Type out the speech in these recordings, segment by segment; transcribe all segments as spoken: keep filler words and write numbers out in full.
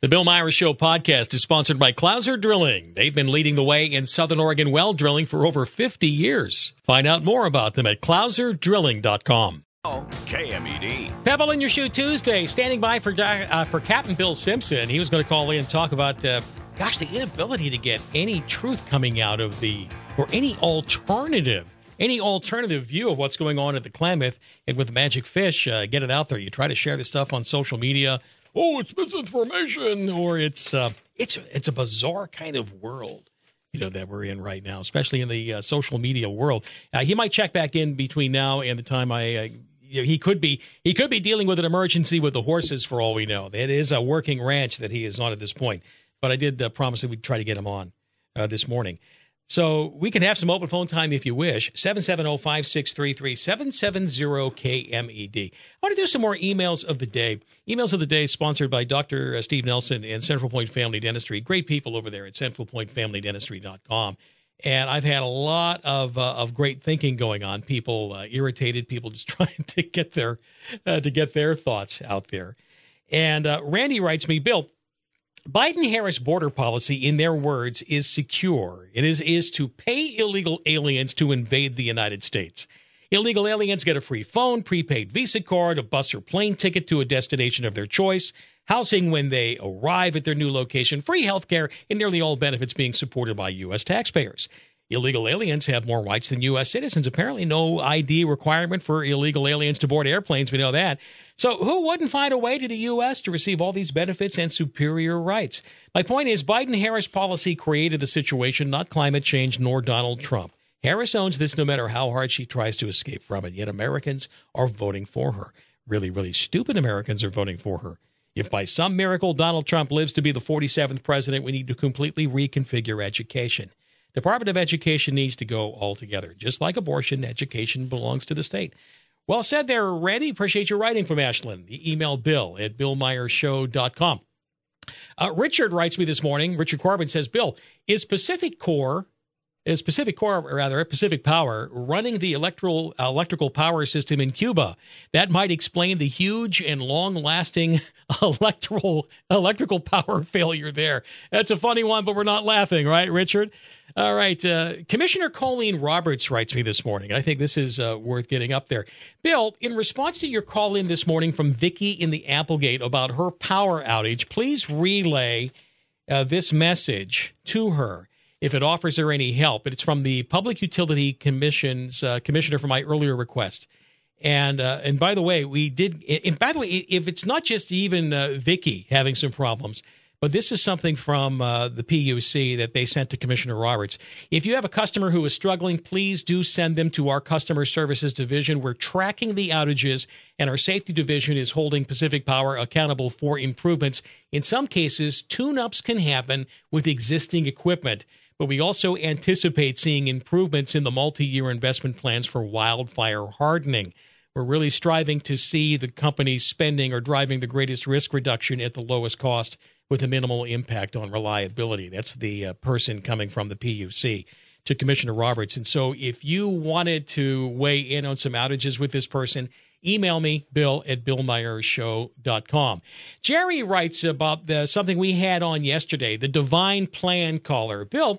The Bill Myers Show podcast is sponsored by Clouser Drilling. They've been leading the way in Southern Oregon well drilling for over fifty years. Find out more about them at clouser drilling dot com. K M E D. Pebble in Your Shoe Tuesday, standing by for uh, for Captain Bill Simpson. He was going to call in and talk about, uh, gosh, the inability to get any truth coming out of the, or any alternative, any alternative view of what's going on at the Klamath and with the Magic Fish. Uh, get it out there. You try to share this stuff on social media. Oh, it's misinformation, or it's uh, it's it's a bizarre kind of world, you know, that we're in right now, especially in the uh, social media world. Uh, he might check back in between now and the time I. Uh, you know, he could be he could be dealing with an emergency with the horses for all we know. It is a working ranch that he is on at this point. But I did uh, promise that we'd try to get him on uh, this morning. So we can have some open phone time if you wish. seven seven zero, five six three three, seven seven zero K M E D. I want to do some more emails of the day. Emails of the day sponsored by Doctor Steve Nelson and Central Point Family Dentistry. Great people over there at central point family dentistry dot com. And I've had a lot of uh, of great thinking going on. People uh, irritated, people just trying to get their uh, to get their thoughts out there. And uh, Randy writes me, Bill, Biden-Harris border policy, in their words, is secure. It is, is to pay illegal aliens to invade the United States. Illegal aliens get a free phone, prepaid Visa card, a bus or plane ticket to a destination of their choice, housing when they arrive at their new location, free health care, and nearly all benefits being supported by U S taxpayers. Illegal aliens have more rights than U S citizens. Apparently no I D requirement for illegal aliens to board airplanes. We know that. So who wouldn't find a way to the U S to receive all these benefits and superior rights? My point is Biden-Harris policy created the situation, not climate change nor Donald Trump. Harris owns this no matter how hard she tries to escape from it, yet Americans are voting for her. Really, really stupid Americans are voting for her. If by some miracle Donald Trump lives to be the forty-seventh president, we need to completely reconfigure education. Department of Education needs to go altogether. Just like abortion, education belongs to the state. Well said there, Randy. Appreciate your writing from Ashland. Email Bill at bill myers show dot com. Uh, Richard writes me this morning. Richard Corbin says, Bill, is Pacific Core, is Pacific Core, or rather Pacific Power, running the electrical, uh, electrical power system in Cuba? That might explain the huge and long-lasting electrical, electrical power failure there. That's a funny one, but we're not laughing, right, Richard? All right. Uh, Commissioner Colleen Roberts writes me this morning. I think this is uh, worth getting up there. Bill, in response to your call in this morning from Vicky in the Applegate about her power outage, please relay uh, this message to her if it offers her any help. It's from the Public Utility Commission's uh, commissioner for my earlier request. And uh, and by the way, we did. And by the way, if it's not just even uh, Vicky having some problems, but this is something from uh, the P U C that they sent to Commissioner Roberts. If you have a customer who is struggling, please do send them to our Customer Services Division. We're tracking the outages, and our Safety Division is holding Pacific Power accountable for improvements. In some cases, tune-ups can happen with existing equipment, but we also anticipate seeing improvements in the multi-year investment plans for wildfire hardening. We're really striving to see the companies spending or driving the greatest risk reduction at the lowest cost with a minimal impact on reliability. That's the uh, person coming from the P U C to Commissioner Roberts. And so if you wanted to weigh in on some outages with this person, email me, bill at bill myers show dot com. Jerry writes about the, something we had on yesterday, the Divine Plan caller. Bill,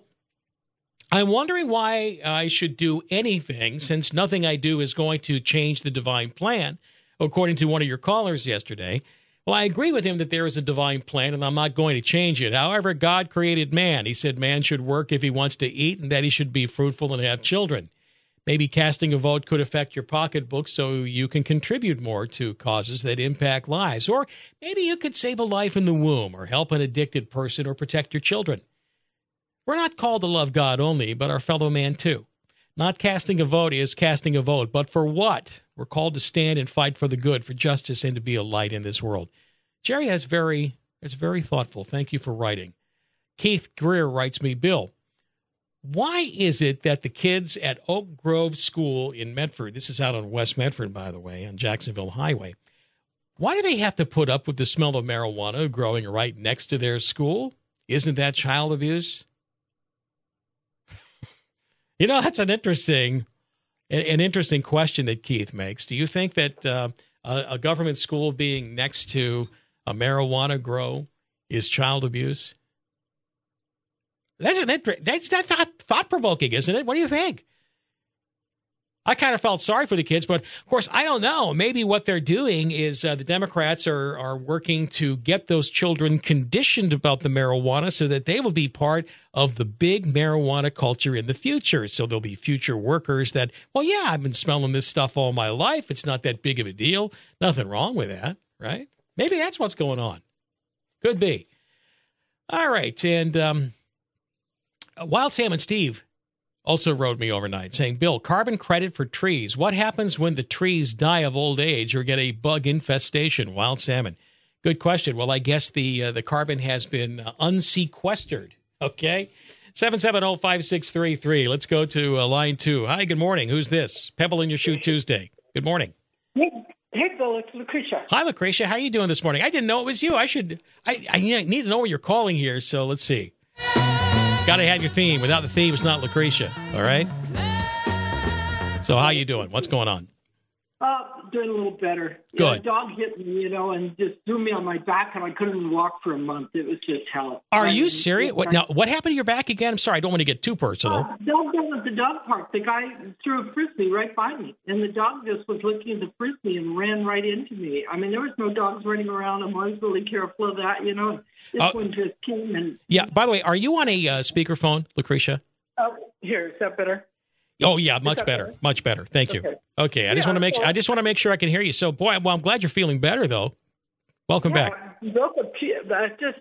I'm wondering why I should do anything since nothing I do is going to change the divine plan, according to one of your callers yesterday. Well, I agree with him that there is a divine plan, and I'm not going to change it. However, God created man. He said man should work if he wants to eat and that he should be fruitful and have children. Maybe casting a vote could affect your pocketbook so you can contribute more to causes that impact lives. Or maybe you could save a life in the womb or help an addicted person or protect your children. We're not called to love God only, but our fellow man too. Not casting a vote is casting a vote, but for what? We're called to stand and fight for the good, for justice, and to be a light in this world. Jerry, that's very, that's very thoughtful. Thank you for writing. Keith Greer writes me, Bill, why is it that the kids at Oak Grove School in Medford, this is out on West Medford, by the way, on Jacksonville Highway, why do they have to put up with the smell of marijuana growing right next to their school? Isn't that child abuse? You know, that's an interesting, an interesting question that Keith makes. Do you think that uh, a, a government school being next to a marijuana grow is child abuse. That's an inter- that's not thought thought provoking, isn't it? What do you think? I kind of felt sorry for the kids, but of course, I don't know. Maybe what they're doing is uh, the Democrats are are working to get those children conditioned about the marijuana so that they will be part of the big marijuana culture in the future. So there'll be future workers that, well, yeah, I've been smelling this stuff all my life. It's not that big of a deal. Nothing wrong with that, right? Maybe that's what's going on. Could be. All right, and um, Wild Salmon Steve also wrote me overnight saying, Bill, carbon credit for trees. What happens when the trees die of old age or get a bug infestation? Wild salmon. Good question. Well, I guess the uh, the carbon has been uh, unsequestered. Okay. seven seven zero, five six three three. Let's go to uh, line two. Hi, good morning. Who's this? Pebble in your shoe Tuesday. Good morning. Hey, hey Bill, it's Lucretia. Hi, Lucretia. How are you doing this morning? I didn't know it was you. I should, I, I need to know where you're calling here. So let's see. Got to have your theme. Without the theme, it's not Lucretia. All right? So how you doing? What's going on? Uh, doing a little better. Good. Yeah, a dog hit me, you know, and just threw me on my back, and I couldn't even walk for a month. It was just hell. Are I you mean, serious? What, now, what happened to your back again? I'm sorry. I don't want to get too personal. Uh, dog down at the dog park. The guy threw a frisbee right by me, and the dog just was looking at the frisbee and ran right into me. I mean, there was no dogs running around. I was really careful of that, you know. This uh, one just came and... Yeah, by the way, are you on a uh, speakerphone, Lucretia? Oh, here, is that better? Oh yeah, much better, better, much better. Thank you. Okay, okay I just yeah, want to make so, I just want to make sure I can hear you. So, boy, well, I'm glad you're feeling better, though. Welcome yeah, back. Broke a pu- uh, just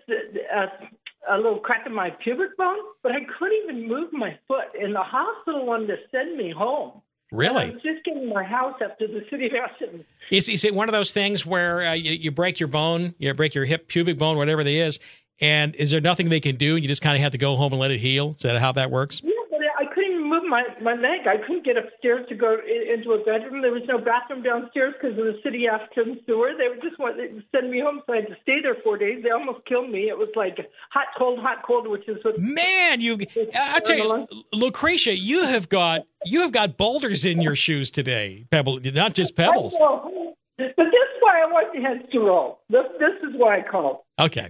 a, a little crack in my pubic bone, but I couldn't even move my foot. And the hospital wanted to send me home. Really? And I was just getting my house up to the city of Austin. Is, is it one of those things where uh, you, you break your bone, you break your hip, pubic bone, whatever it is, and is there nothing they can do? You just kind of have to go home and let it heal? Is that how that works? Yeah, but I couldn't even move my, my leg. I couldn't get upstairs to go in, into a bedroom. There was no bathroom downstairs because of the city Austin sewer. They would just want to send me home, so I had to stay there four days. They almost killed me. It was like hot, cold, hot, cold, which is what... Man, you... I tell you, Lucretia, you have got you have got boulders in your shoes today, Pebble, not just pebbles. I know. But this is why I want your heads to roll. This, this is why I called. Okay.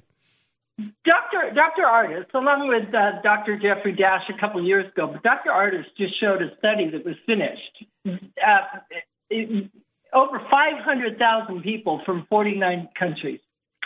Doctor Doctor Artis, along with uh, Doctor Jeffrey Dash a couple of years ago, but Doctor Artis just showed a study that was finished. Uh, it, over five hundred thousand people from forty-nine countries.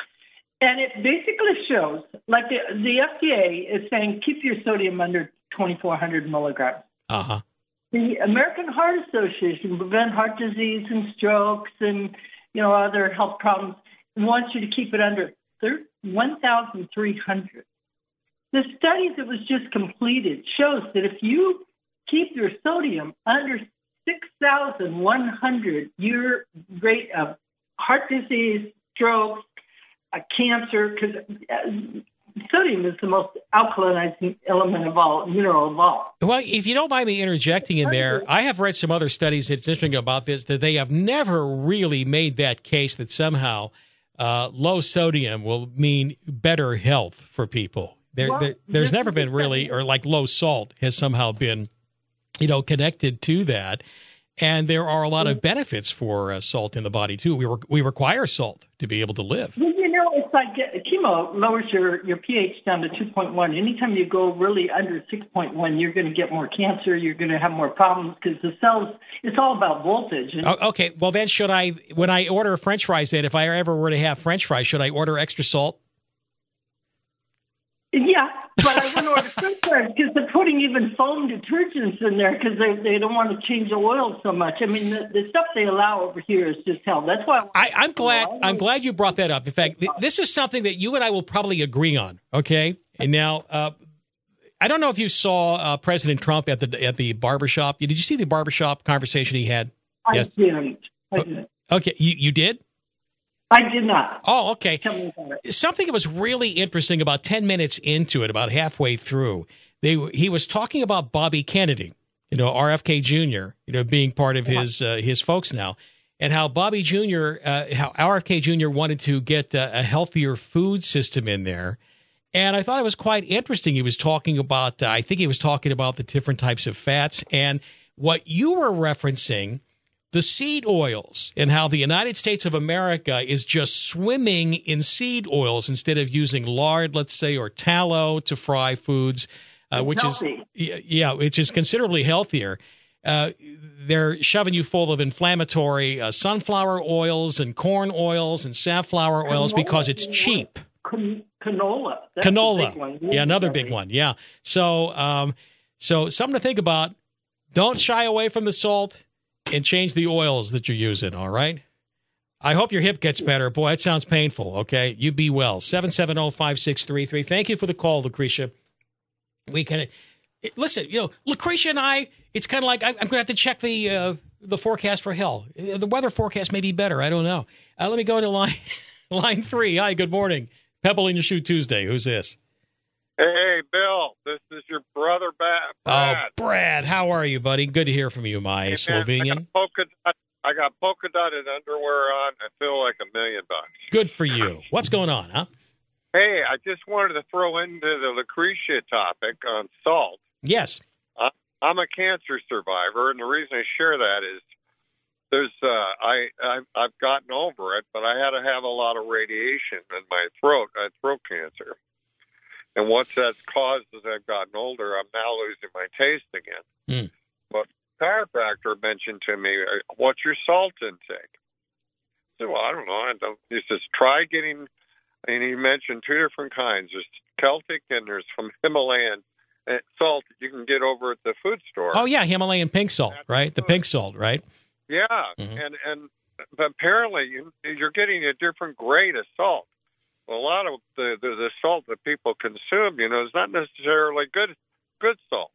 And it basically shows, like the, the F D A is saying, keep your sodium under twenty-four hundred milligrams. Uh-huh. The American Heart Association, prevent heart disease and strokes and, you know, other health problems, wants you to keep it under one thousand three hundred. The study that was just completed shows that if you keep your sodium under six thousand one hundred, your rate of heart disease, stroke, uh, cancer, because uh, sodium is the most alkalinizing element of all, mineral of all. Well, if you don't mind me interjecting in there, I have read some other studies that's interesting about this, that they have never really made that case that somehow Uh, low sodium will mean better health for people. There, well, there, there's never been really, or like low salt has somehow been, you know, connected to that. And there are a lot of benefits for uh, salt in the body too. We re- we require salt to be able to live. Well, you know, it's like uh, chemo lowers your, your pH down to two point one. Anytime you go really under six point one, you're going to get more cancer. You're going to have more problems because the cells, it's all about voltage. And oh, okay, well then should I, when I order French fries then, if I ever were to have French fries, should I order extra salt? Yeah, but I wouldn't order French fries because they're putting even foam detergents in there because they, they don't want to change the oil so much. I mean, the, the stuff they allow over here is just hell. That's why I I, I'm glad I'm glad you brought that up. In fact, th- this is something that you and I will probably agree on. Okay, and now uh, I don't know if you saw uh, President Trump at the at the barbershop. Did you see the barbershop conversation he had? I yes. didn't. I didn't. Okay, you you did. I did not. Oh, okay. Tell me about it. Something that was really interesting about ten minutes into it, about halfway through, they he was talking about Bobby Kennedy, you know, R F K Junior, you know, being part of his uh, his folks now, and how Bobby Junior, uh, how R F K Junior wanted to get uh, a healthier food system in there. And I thought it was quite interesting. He was talking about, uh, I think he was talking about the different types of fats. And what you were referencing the seed oils and how the United States of America is just swimming in seed oils instead of using lard, let's say, or tallow to fry foods, uh, which Healthy. is yeah, which is considerably healthier. Uh, they're shoving you full of inflammatory uh, sunflower oils and corn oils and safflower oils Canola, because it's you know, cheap. Can- canola. That's a Canola, big one. yeah, another big one, yeah. So, um, so something to think about. Don't shy away from the salt. And change the oils that you're using, all right? I hope your hip gets better. Boy, that sounds painful, okay? You be well. seven seven zero, five six three three. Thank you for the call, Lucretia. We can listen, you know, Lucretia and I, it's kind of like I'm going to have to check the uh, the forecast for hell. The weather forecast may be better. I don't know. Uh, let me go to line line three. Hi, good morning. Pebble in your shoe Tuesday. Who's this? Hey, Bill, this is your brother, Brad. Oh, Brad, how are you, buddy? Good to hear from you, my Hey, man, Slovenian. I got, polka dot, I got polka dotted underwear on. I feel like a million bucks. Good for you. What's going on, huh? Hey, I just wanted to throw into the Lucretia topic on salt. Yes. I, I'm a cancer survivor, and the reason I share that is there's uh, I, I I've gotten over it, but I had to have a lot of radiation in my throat. I had throat cancer. And what that's caused as I've gotten older, I'm now losing my taste again. Mm. But the chiropractor mentioned to me, what's your salt intake? I said, well, I don't know. I don't. He says, try getting, and he mentioned two different kinds. There's Celtic and there's from Himalayan salt that you can get over at the food store. Oh, yeah, Himalayan pink salt, That's right? The good. pink salt, right? Yeah, Mhm. and, and but apparently you, you're getting a different grade of salt. Well, a lot of the, the the salt that people consume, you know, is not necessarily good good salt.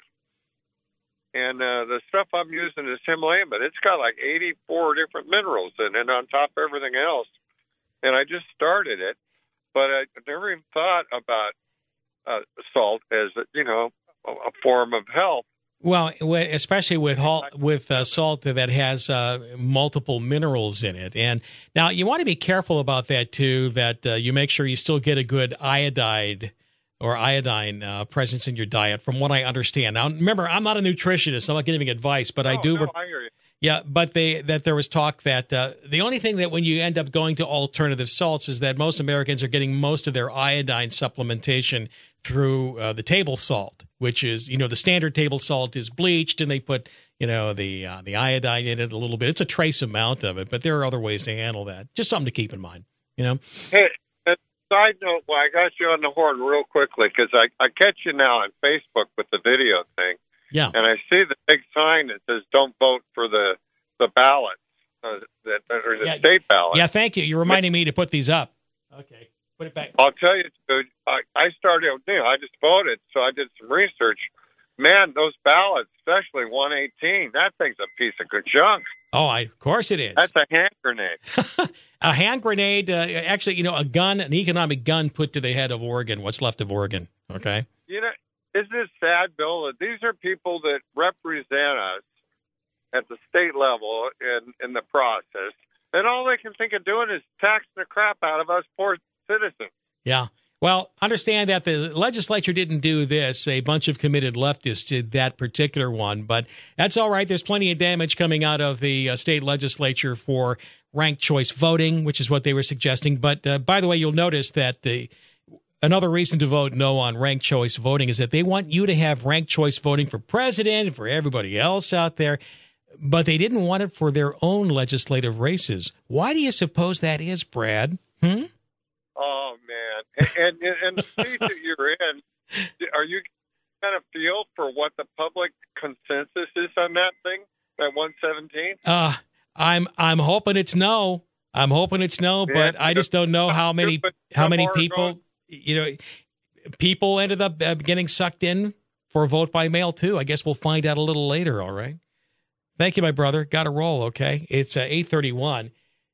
And uh, the stuff I'm using is Himalayan, but it's got like eighty-four different minerals in it on top of everything else. And I just started it, but I never even thought about uh, salt as, you know, a, a form of health. Well, wi- especially with hal- with uh, salt that has uh, multiple minerals in it. And now you want to be careful about that, too, that uh, you make sure you still get a good iodide or iodine uh, presence in your diet, from what I understand. Now, remember, I'm not a nutritionist. I'm not giving advice, but I No, do. no, I hear you. Yeah, but they that there was talk that uh, the only thing that when you end up going to alternative salts is that most Americans are getting most of their iodine supplementation through uh, the table salt, which is, you know, the standard table salt is bleached and they put, you know, the uh, the iodine in it a little bit. It's a trace amount of it, but there are other ways to handle that. Just something to keep in mind, you know. Hey, and side note, well, I got you on the horn real quickly because I, I catch you now on Facebook with the video thing. Yeah. And I see the big sign that says "Don't vote for the the ballot, uh, that or the Yeah. state ballot." Yeah, thank you. You're reminding me to put these up. Okay, put it back. I'll tell you, dude. I, I started. You know, I just voted, so I did some research. Man, those ballots, especially one eighteen, that thing's a piece of good junk. Oh, I, of course it is. That's a hand grenade. A hand grenade, uh, actually, you know, a gun, an economic gun put to the head of Oregon, what's left of Oregon, okay? You know, isn't it sad, Bill, that these are people that represent us at the state level in, in the process, and all they can think of doing is taxing the crap out of us poor citizens. Yeah. Well, understand that the legislature didn't do this. A bunch of committed leftists did that particular one, but that's all right. There's plenty of damage coming out of the uh, state legislature for ranked choice voting, which is what they were suggesting. But uh, by the way, you'll notice that the another reason to vote no on ranked choice voting is that they want you to have ranked choice voting for president and for everybody else out there, but they didn't want it for their own legislative races. Why do you suppose that is, Brad? Hmm? Oh, man. And, and, and the state that you're in, are you kind of feel for what the public consensus is on that thing, that one seventeen? Uh, I'm I'm hoping it's no. I'm hoping it's no, but Yeah, I just don't know how many how many people, you know, people ended up uh, getting sucked in for a vote by mail, too. I guess we'll find out a little later, all right? Thank you, my brother. Got to roll, okay? It's uh, eight thirty-one.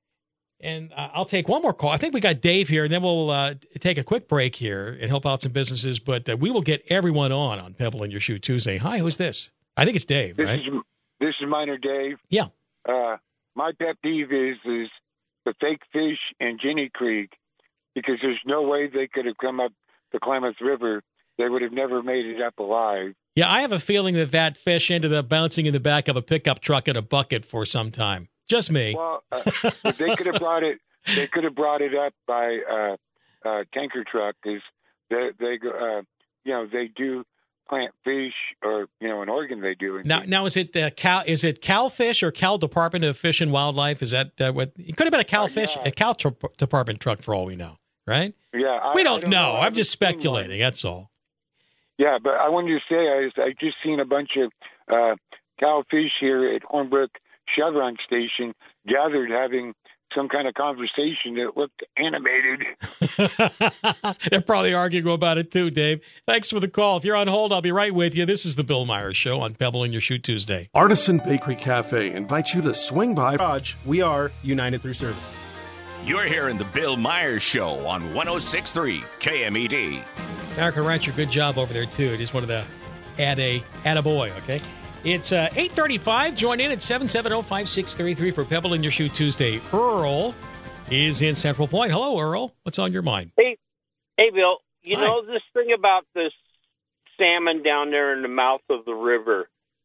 And uh, I'll take one more call. I think we got Dave here, and then we'll uh, take a quick break here and help out some businesses. But uh, we will get everyone on on Pebble in Your Shoe Tuesday. Hi, who's this? I think it's Dave, This right? is this is Minor Dave. Yeah. Uh, my pet peeve is is the fake fish in Ginny Creek, because there's no way they could have come up the Klamath River. They would have never made it up alive. Yeah, I have a feeling that that fish ended up bouncing in the back of a pickup truck in a bucket for some time. Just me. Well, uh, if they could have brought it. They could have brought it up by uh, uh, tanker truck because they they go. Uh, you know, they do plant fish, or you know, in Oregon they do. Now, now is it uh, Cal? Is it CalFish or Cal Department of Fish and Wildlife? Is that uh, what? It could have been a CalFish, uh, yeah. a Cal tr- Department truck for all we know, right? Yeah, I, we don't, I don't know. know. I'm just speculating. That's all. Yeah, but I wanted to say I, I just seen a bunch of uh, CalFish here at Hornbrook Chevron Station gathered having some kind of conversation that looked animated. They're probably arguing about it too, Dave. Thanks for the call. If you're on hold, I'll be right with you. This is the Bill Myers Show on Pebble in Your Shoe Tuesday. Artisan Bakery Cafe invites you to swing by. Garage, we are United Through Service. You're hearing the Bill Myers Show on one oh six point three K M E D. Erica Rancher, good job over there too. Just wanted to add a add a boy, okay? It's uh, eight thirty-five. Join in at seven seven zero, five six three three for Pebble in Your Shoe Tuesday. Earl is in Central Point. Hello, Earl. What's on your mind? Hey, hey, Bill. You Hi. know this thing about this salmon down there in the mouth of the river?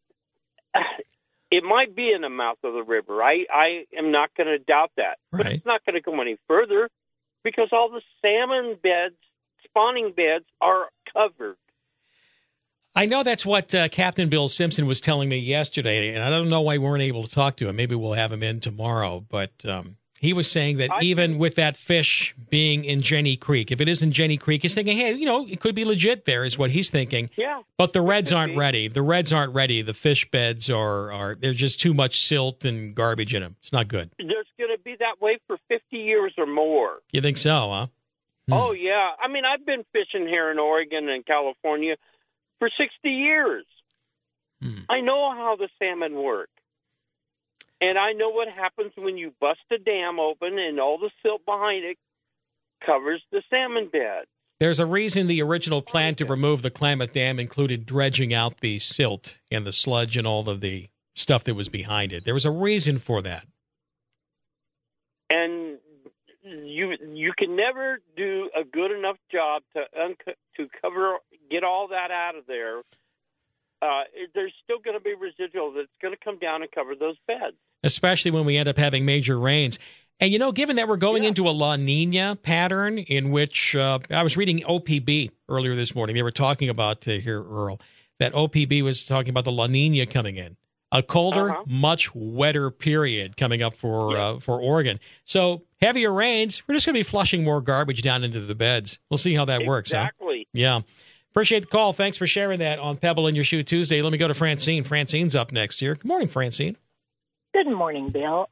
It might be in the mouth of the river. I, I am not going to doubt that. But Right. it's not going to go any further because all the salmon beds, spawning beds, are covered. I know that's what uh, Captain Bill Simpson was telling me yesterday, and I don't know why we weren't able to talk to him. Maybe we'll have him in tomorrow. But um, he was saying that I even think- with that fish being in Jenny Creek, if it is in Jenny Creek, he's thinking, hey, you know, it could be legit there is what he's thinking. Yeah. But the Reds could aren't be. ready. The Reds aren't ready. The fish beds are, are there's just too much silt and garbage in them. It's not good. There's going to be that way for fifty years or more. You think so, huh? Hmm. Oh, yeah. I mean, I've been fishing here in Oregon and California for sixty years. Hmm. I know how the salmon work. And I know what happens when you bust a dam open and all the silt behind it covers the salmon bed. There's a reason the original plan to remove the Klamath Dam included dredging out the silt and the sludge and all of the stuff that was behind it. There was a reason for that. And you you can never do a good enough job to unco- to cover get all that out of there. Uh, there's still going to be residual that's going to come down and cover those beds. Especially when we end up having major rains. And, you know, given that we're going Yeah. into a La Nina pattern in which uh, I was reading O P B earlier this morning. They were talking about, uh, here, Earl, that O P B was talking about the La Nina coming in. A colder, Uh-huh. much wetter period coming up for Yeah. uh, for Oregon. So heavier rains, we're just going to be flushing more garbage down into the beds. We'll see how that works. Huh? Exactly. Yeah. Appreciate the call. Thanks for sharing that on Pebble in Your Shoe Tuesday. Let me go to Francine. Francine's up next here. Good morning, Francine. Good morning, Bill.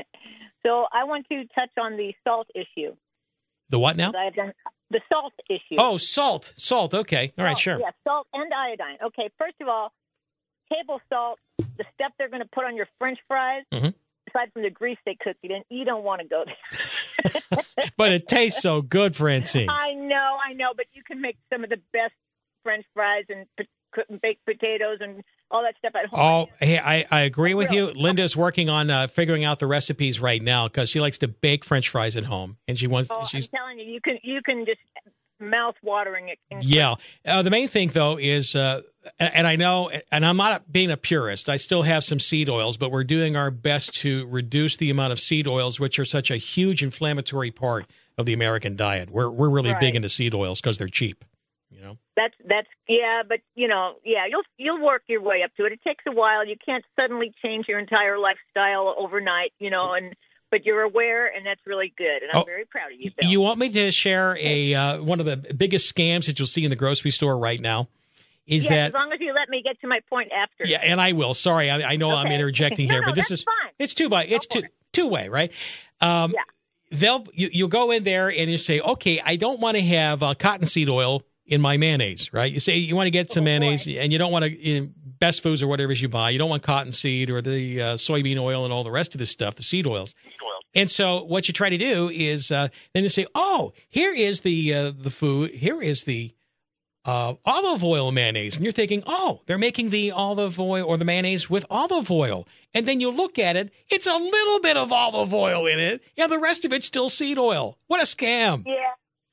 So I want to touch on the salt issue. The what now? I've done the salt issue. Oh, salt. Salt. Okay. All right, Salt, sure. Yeah, salt and iodine. Okay, first of all, table salt, the stuff they're going to put on your French fries, Mhm. aside from the grease they cook it in, you don't want to go there. But it tastes so good, Francine. I know, I know, but you can make some of the best French fries and p- cook- baked potatoes and all that stuff at home. Oh, hey, I, I agree with you. Really? Linda's working on uh, figuring out the recipes right now because she likes to bake French fries at home, and she wants. Oh, she's I'm telling you, you can you can just mouth watering it. yeah. Uh, the main thing though is, uh, and, and I know, and I'm not being a purist. I still have some seed oils, but we're doing our best to reduce the amount of seed oils, which are such a huge inflammatory part of the American diet. We're we're really Right. big into seed oils because they're cheap. You know. That's that's yeah, but you know, yeah, you'll you'll work your way up to it. It takes a while. You can't suddenly change your entire lifestyle overnight, you know, and but you're aware, and that's really good. And I'm Oh, very proud of you, Bill. You want me to share a uh, one of the biggest scams that you'll see in the grocery store right now? Is yes, that as long as you let me get to my point after. yeah? And I will. Sorry, I, I know I'm Okay. interjecting No, here, no, but this that's is fine. it's two by it's Go two for it. two way, right? Um, Yeah. They'll you, you'll go in there and you say, okay, I don't want to have uh, cottonseed oil in my mayonnaise, right? You say you want to get some Oh, boy. mayonnaise, and you don't want to you know, Best Foods or whatever it is you buy. You don't want cottonseed or the uh, soybean oil and all the rest of this stuff, the seed oils. And so what you try to do is uh, then you say, oh, here is the uh, the food. Here is the uh, olive oil mayonnaise. And you're thinking, oh, they're making the olive oil or the mayonnaise with olive oil. And then you look at it, it's a little bit of olive oil in it, and the rest of it's still seed oil. What a scam. Yeah.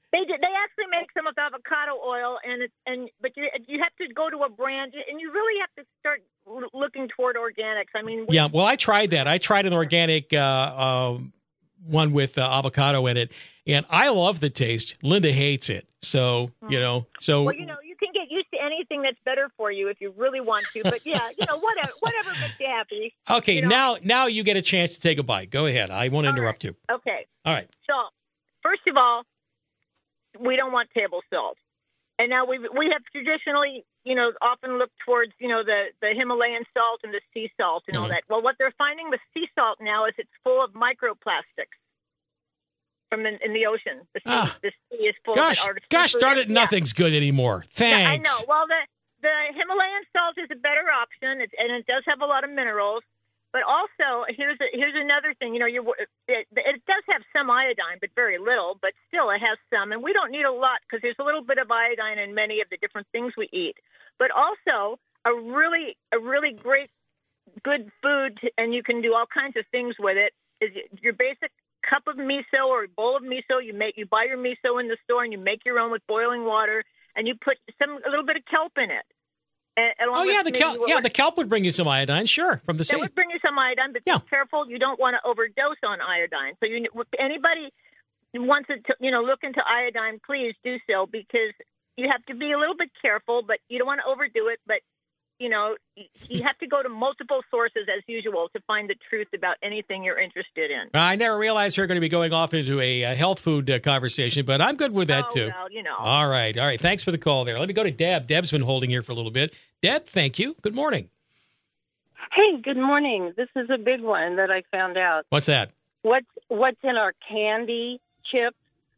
They did. They actually make some with avocado oil, and it's, and but you you have to go to a brand, and you really have to start l- looking toward organics. I mean, we, Yeah, well, I tried that. I tried an organic uh, uh, one with uh, avocado in it, and I love the taste. Linda hates it, so you know. So well, you know, you can get used to anything that's better for you if you really want to. But yeah, you know, whatever, whatever makes you happy. okay, you know? now now you get a chance to take a bite. Go ahead. I won't interrupt you. Okay. All right. So, first of all, we don't want table salt. And now we we have traditionally, you know, often looked towards, you know, the, the Himalayan salt and the sea salt and all Mm-hmm. that. Well, what they're finding with sea salt now is it's full of microplastics from in, in the ocean. The sea, Ah. the sea is full Gosh, of it. gosh darn it, Yeah. nothing's good anymore. Thanks. Yeah, I know. Well, the the Himalayan salt is a better option, it, and it does have a lot of minerals. But also, here's a, here's another thing. You know, you're, it, it does have some iodine, but very little. But still, it has some, and we don't need a lot because there's a little bit of iodine in many of the different things we eat. But also, a really a really great good food, and you can do all kinds of things with it. Is your basic cup of miso or bowl of miso. You make you buy your miso in the store, and you make your own with boiling water, and you put some a little bit of kelp in it. And, Oh yeah, the kelp. Yeah, the kelp would bring you some iodine, sure, from the sea. That would bring you some iodine, but Yeah. be careful. You don't want to overdose on iodine. So you, anybody wants to, you know, look into iodine, please do so, because you have to be a little bit careful, but you don't want to overdo it. But you know, you have to go to multiple sources as usual to find the truth about anything you're interested in. I never realized we were going to be going off into a, uh health food uh, conversation, but I'm good with that Oh, too. well, you know. All right, all right. Thanks for the call there. Let me go to Deb. Deb's been holding here for a little bit. Deb, thank you. Good morning. Hey, good morning. This is a big one that I found out. What's that? What's what's in our candy, chips,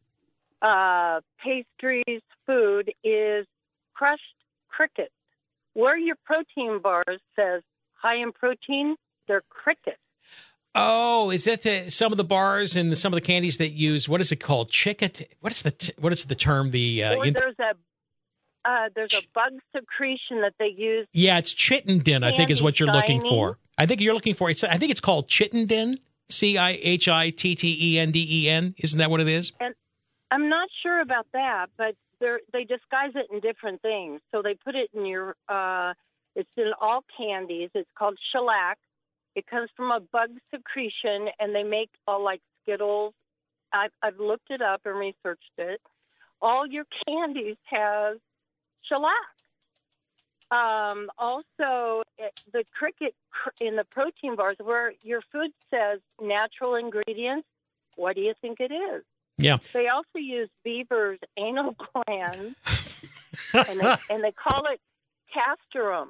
uh, pastries, food is crushed crickets. Where your protein bars says high in protein, they're crickets. Oh, is that the, some of the bars and the, some of the candies that use, what is it called? Chicken? What is the t- what is the term? The uh, Or in- there's a uh, there's a bug secretion that they use. yeah, it's Chittenden, I think, is what you're looking Candy for. I think you're looking for. It's. I think it's called Chittenden. C I H I T T E N D E N. Isn't that what it is? And I'm not sure about that, but they they disguise it in different things. So they put it in your. Uh, it's in all candies. It's called shellac. It comes from a bug secretion, and they make all like Skittles. I've, I've looked it up and researched it. All your candies have shellac. Um, also, it, the cricket cr- in the protein bars, where your food says natural ingredients, what do you think it is? Yeah. They also use beaver's anal glands, and, they, and they call it castorum.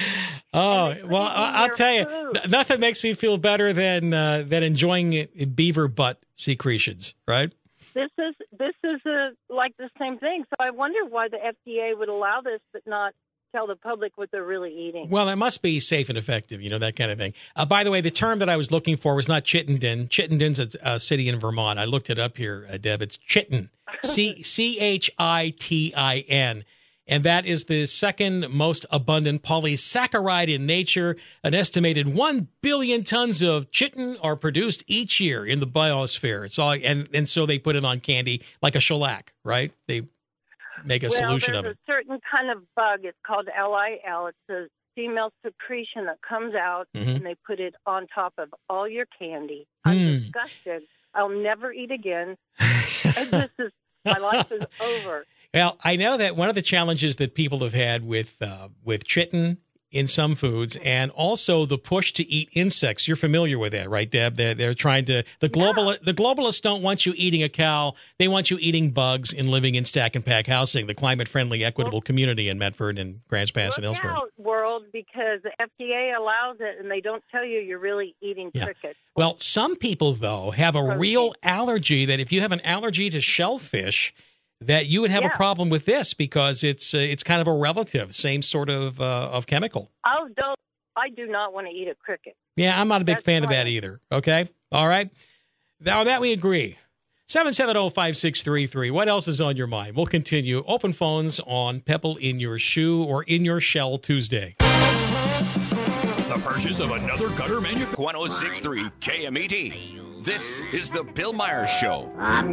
Oh, put well, it in I- I'll your tell you, food. n- nothing makes me feel better than uh, than enjoying it- beaver butt secretions, right? This is this is a, like the same thing. So I wonder why the F D A would allow this, but not tell the public what they're really eating. Well, it must be safe and effective, you know, that kind of thing. Uh, by the way, the term that I was looking for was not Chittenden. Chittenden's a, a city in Vermont. I looked it up here, uh, Deb. It's Chitin, C C H I T I N. And that is the second most abundant polysaccharide in nature. An estimated one billion tons of chitin are produced each year in the biosphere. It's all, and, and so they put it on candy like a shellac, right? They make a well, solution of there's it. a certain kind of bug. It's called L I L. It's a female secretion that comes out, Mhm. and they put it on top of all your candy. I'm Hmm. disgusted. I'll never eat again. And this is my life is over. Well, I know that one of the challenges that people have had with uh, with chitin in some foods, and also the push to eat insects. You're familiar with that, right, Deb? They're, they're trying to the global the globalists don't want you eating a cow. They want you eating bugs and living in stack and pack housing, the climate friendly, equitable community in Medford and Grants Pass and Look elsewhere. out, world, because the F D A allows it, and they don't tell you you're really eating Yeah. crickets. Well, some people though have a real allergy. That if you have an allergy to shellfish, that you would have Yeah. a problem with this because it's uh, it's kind of a relative, same sort of uh, of chemical. I don't. I do not want to eat a cricket. Yeah, I'm not a big That's fan of that fine. either. Okay, all right. Now that we agree. seven seven zero, five six three three. What else is on your mind? We'll continue. Open phones on Pebble in Your Shoe or In Your Shell Tuesday. The purchase of another gutter manufacturer. one oh six point three K M E T. This is the Bill Myers Show. Let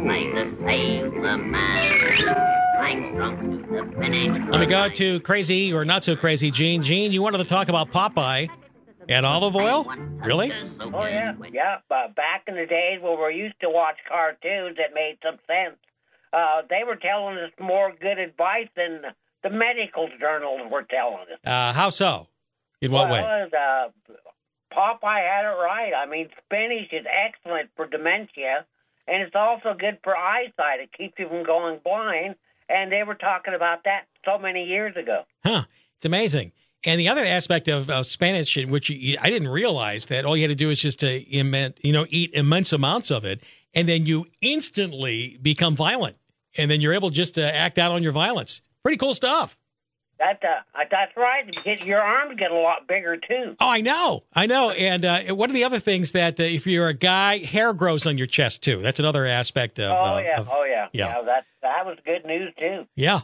me go to crazy or not so crazy, Gene. Gene, you wanted to talk about Popeye and olive oil? Really? Oh, yeah. Yeah. Uh, back in the days when we used to watch cartoons that made some sense, uh, they were telling us more good advice than the medical journals were telling us. Uh, how so? In what well, way? Uh, Popeye had it right. I mean, spinach is excellent for dementia, and it's also good for eyesight. It keeps you from going blind, and they were talking about that so many years ago. Huh. It's amazing. And the other aspect of, of spinach, in which you, I didn't realize that all you had to do is just to immense, you know, eat immense amounts of it, and then you instantly become violent, and then you're able just to act out on your violence. Pretty cool stuff. That, uh, that's right. Get, your arms get a lot bigger, too. Oh, I know. I know. And uh, one of the other things that uh, if you're a guy, hair grows on your chest, too. That's another aspect of... Oh, uh, yeah. of, oh, yeah. Yeah. yeah that, that was good news, too. Yeah.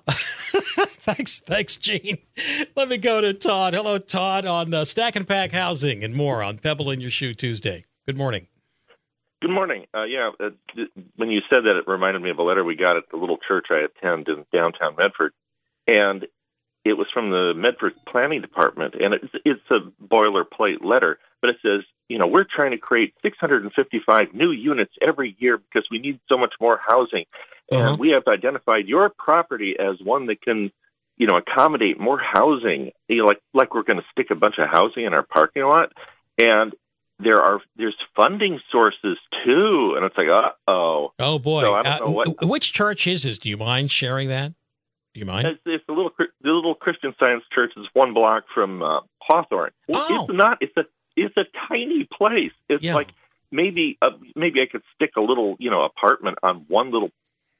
thanks, thanks, Gene. Let me go to Todd. Hello, Todd, on uh, Stack and Pack Housing and more on Pebble in Your Shoe Tuesday. Good morning. Good morning. Uh, yeah, uh, when you said that, it reminded me of a letter we got at the little church I attend in downtown Medford. And it was from the Medford Planning Department, and it's, it's a boilerplate letter, but it says, you know, we're trying to create six hundred fifty-five new units every year because we need so much more housing. Uh-huh. And we have identified your property as one that can, you know, accommodate more housing, you know, like, like we're going to stick a bunch of housing in our parking lot. And there are, there's funding sources too. And it's like, uh-oh. Oh, boy. So I don't uh, know what, which church is this? Do you mind sharing that? Do you mind? It's, it's a little the little Christian Science Church is one block from uh, Hawthorne. Oh. It's not. It's a it's a tiny place. It's Yeah. like maybe uh, maybe I could stick a little you know apartment on one little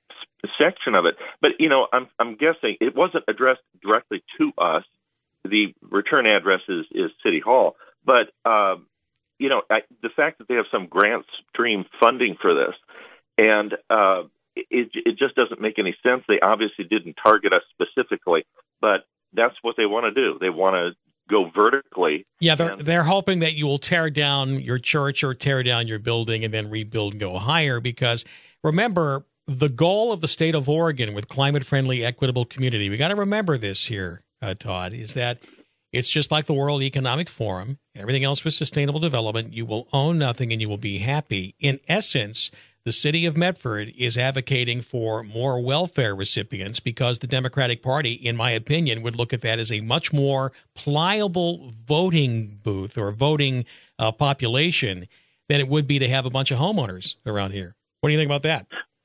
s- section of it. But you know I'm I'm guessing it wasn't addressed directly to us. The return address is, is City Hall. But um, you know I, the fact that they have some grant stream funding for this and uh, It, it just doesn't make any sense. They obviously didn't target us specifically, but that's what they want to do. They want to go vertically. Yeah, they're and, they're hoping that you will tear down your church or tear down your building and then rebuild and go higher. Because remember, the goal of the state of Oregon with climate-friendly, equitable community, we got to remember this here, uh, Todd, is that it's just like the World Economic Forum. Everything else with sustainable development, you will own nothing and you will be happy. In essence, the city of Medford is advocating for more welfare recipients because the Democratic Party, in my opinion, would look at that as a much more pliable voting booth or voting uh, population than it would be to have a bunch of homeowners around here. What do you think about that?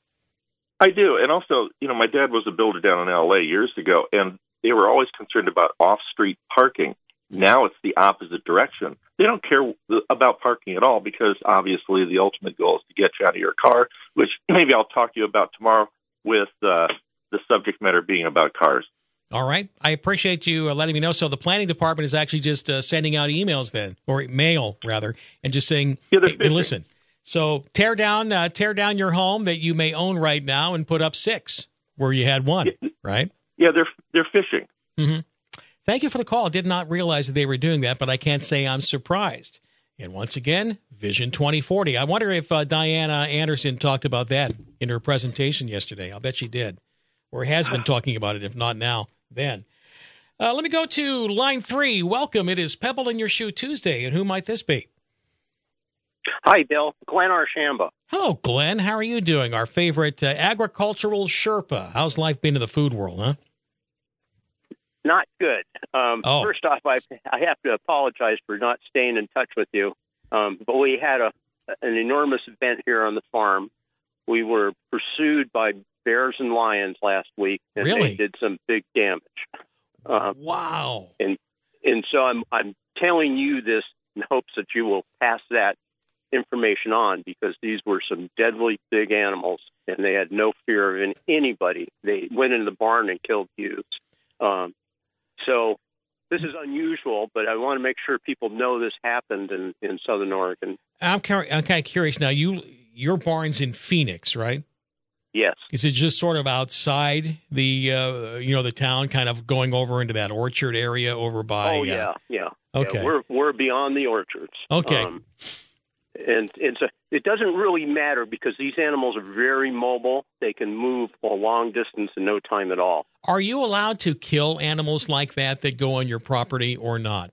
I do. And also, you know, my dad was a builder down in L A years ago, and they were always concerned about off-street parking. Now it's the opposite direction. They don't care about parking at all because obviously the ultimate goal is to get you out of your car, which maybe I'll talk to you about tomorrow with uh, the subject matter being about cars. All right. I appreciate you uh, letting me know. So the planning department is actually just uh, sending out emails then, or mail rather, and just saying, yeah, hey, hey, listen, so tear down, uh, tear down your home that you may own right now and put up six where you had one, yeah. right? Yeah, they're they're fishing. Mm-hmm. Thank you for the call. I did not realize that they were doing that, but I can't say I'm surprised. And once again, Vision twenty forty. I wonder if uh, Diana Anderson talked about that in her presentation yesterday. I'll bet she did, or has been talking about it, if not now, then. Uh, let me go to line three. Welcome. It is Pebble in Your Shoe Tuesday. And who might this be? Hi, Bill. Glenn Archambault. Hello, Glenn. How are you doing? Our favorite uh, agricultural Sherpa. How's life been in the food world, huh? Not good. Um, oh. First off, I, I have to apologize for not staying in touch with you. Um, but we had a an enormous event here on the farm. We were pursued by bears and lions last week, and really? they did some big damage. Um, wow! And and so I'm I'm telling you this in hopes that you will pass that information on, because these were some deadly big animals, and they had no fear of anybody. They went into the barn and killed ewes. Um, So this is unusual, but I want to make sure people know this happened in, in Southern Oregon. I'm, cur- I'm kind of curious now. You your barn's in Phoenix, right? Yes. Is it just sort of outside the uh, you know the town, kind of going over into that orchard area over by? Oh yeah, uh, yeah. Okay. Yeah, we're we're beyond the orchards. Okay. Um, And, and so it doesn't really matter because these animals are very mobile. They can move a long distance in no time at all. Are you allowed to kill animals like that that go on your property or not?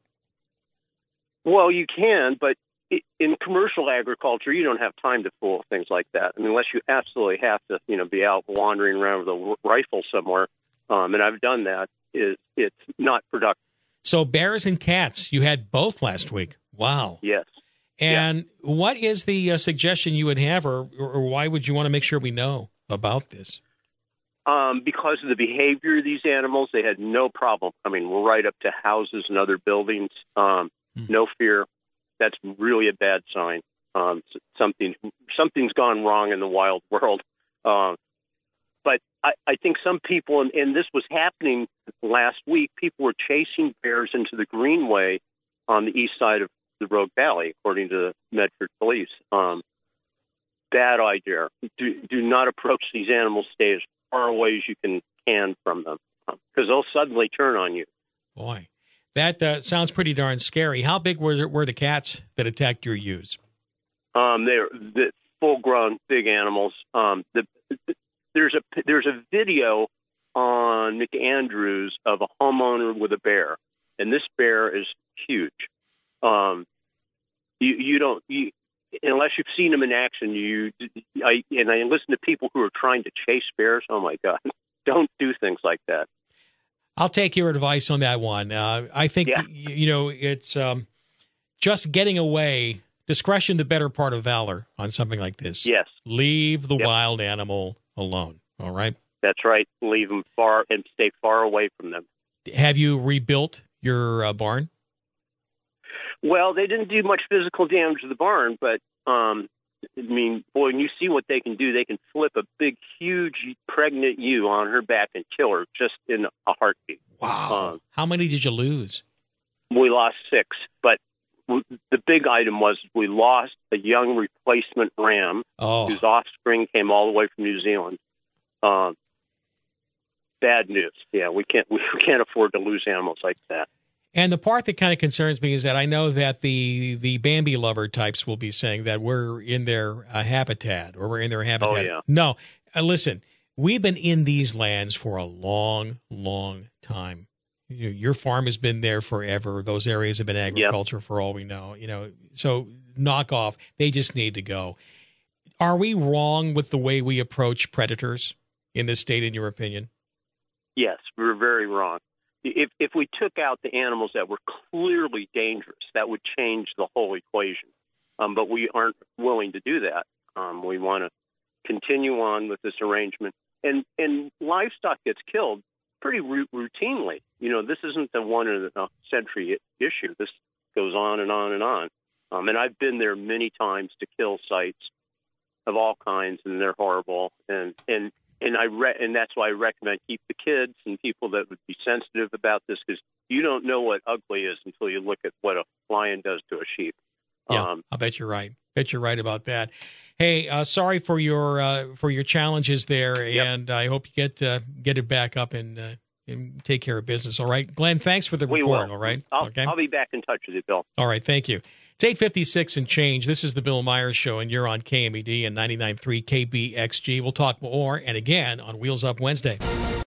Well, you can, but in commercial agriculture, you don't have time to fool things like that. I mean, unless you absolutely have to, you know, be out wandering around with a rifle somewhere. Um, and I've done that. It, it's not productive. So bears and cats, you had both last week. Wow. Yes. And yeah. what is the uh, suggestion you would have, or, or why would you want to make sure we know about this? Um, because of the behavior of these animals, they had no problem coming right up to houses and other buildings. Um, mm. No fear. That's really a bad sign. Um, something something's gone wrong in the wild world. Uh, but I, I think some people, and, and this was happening last week, people were chasing bears into the Greenway on the east side of the Rogue Valley, according to the Medford police. Um, bad idea. Do, do not approach these animals. Stay as far away as you can, can from them, because they'll suddenly turn on you. Boy, that uh, sounds pretty darn scary. How big were, were the cats that attacked your ewes? Um, they're the full-grown big animals. Um, the, the, there's a there's a video on McAndrews of a homeowner with a bear, and this bear is huge. Um, you you don't you, unless you've seen him in action. You I and I listen to people who are trying to chase bears. Oh my God, don't do things like that. I'll take your advice on that one. Uh, I think yeah. you know it's um, just getting away. Discretion, the better part of valor on something like this. Yes. Leave the yep. wild animal alone. All right. That's right. Leave them far and stay far away from them. Have you rebuilt your uh, barn? Well, they didn't do much physical damage to the barn, but um, I mean, boy, when you see what they can do, they can flip a big, huge, pregnant ewe on her back and kill her just in a heartbeat. Wow. Um, How many did you lose? We lost six, but the big item was we lost a young replacement ram oh. whose offspring came all the way from New Zealand. Um, bad news. Yeah, we can't we can't afford to lose animals like that. And the part that kind of concerns me is that I know that the the Bambi lover types will be saying that we're in their uh, habitat or we're in their habitat. Oh, yeah. No, uh, listen, we've been in these lands for a long, long time. You know, your farm has been there forever. Those areas have been agriculture yep. for all we know. You know, so knock off. They just need to go. Are we wrong with the way we approach predators in this state, in your opinion? Yes, we're very wrong. If if we took out the animals that were clearly dangerous, that would change the whole equation. Um, but we aren't willing to do that. Um, we want to continue on with this arrangement, and and livestock gets killed pretty r- routinely. You know, this isn't the one in the century issue. This goes on and on and on. Um, and I've been there many times to kill sites of all kinds, and they're horrible. And and and I re- and that's why I recommend keep the kids and people that would be sensitive about this, because you don't know what ugly is until you look at what a lion does to a sheep. Yeah, um, I bet you're right. Bet you're right about that. Hey, uh, sorry for your uh, for your challenges there, yep. and I hope you get uh, get it back up and, uh, and take care of business. All right, Glenn, thanks for the we report. will. All right, I'll, okay, I'll be back in touch with you, Bill. All right, thank you. It's eight fifty-six and change. This is the Bill Myers Show, and you're on K M E D and ninety-nine point three K B X G. We'll talk more and again on Wheels Up Wednesday.